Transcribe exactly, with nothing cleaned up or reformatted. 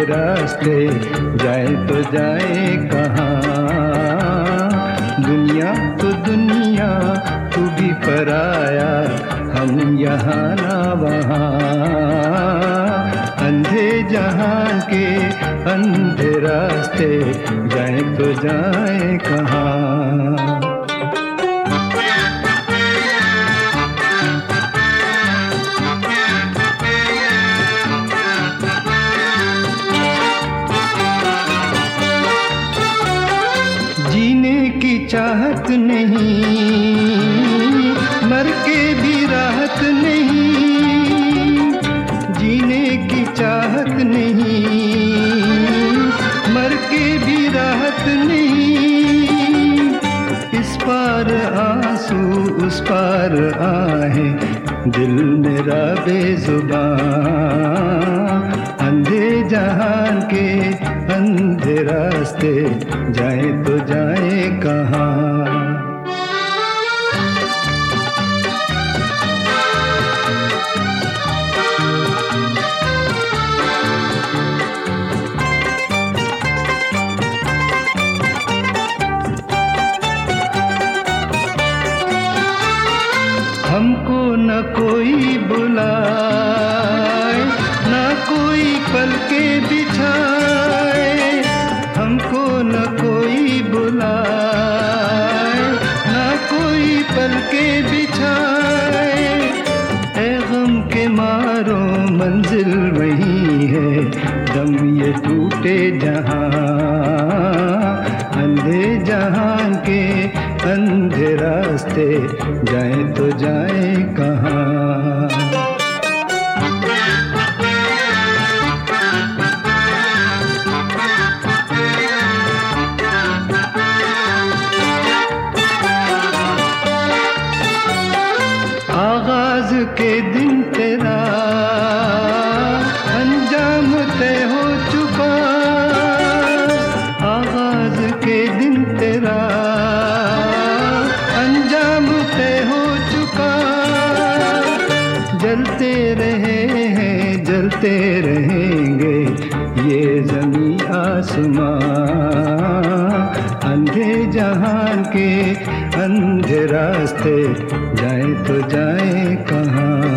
रास्ते, जाए तो जाए कहाँ। दुनिया तो दुनिया, तू भी पराया, हम यहाँ ना वहाँ। अंधे जहान के अंधे रास्ते, जाए तो जाए कहाँ। जीने की चाहत नहीं, मर के भी राहत नहीं। जीने की चाहत नहीं, मर के भी राहत नहीं। इस पार आंसू उस पार आहे, दिल मेरा बेजुबान। अंधे जहान के अंधे रास्ते, जाए तो जाए कहाँ। हमको न कोई बुलाए, न कोई पलके बिछाए। हमको न कोई बुलाए, न कोई पलके बिछाए। ऐ गम के मारो मंजिल वही है, दम ये टूटे जहां। अंधे जहान के अंधे रास्ते, जाए तो जाए कहाँ। आगाज के दिन तेरा अंजाम तय हो चुका। आगाज के दिन तेरा अंजाम तय हो चुका। जलते रहे हैं जलते रहेंगे ये ज़मीं आसमां। अंधे जहान के अंधे रास्ते, जाए तो जाए कहाँ।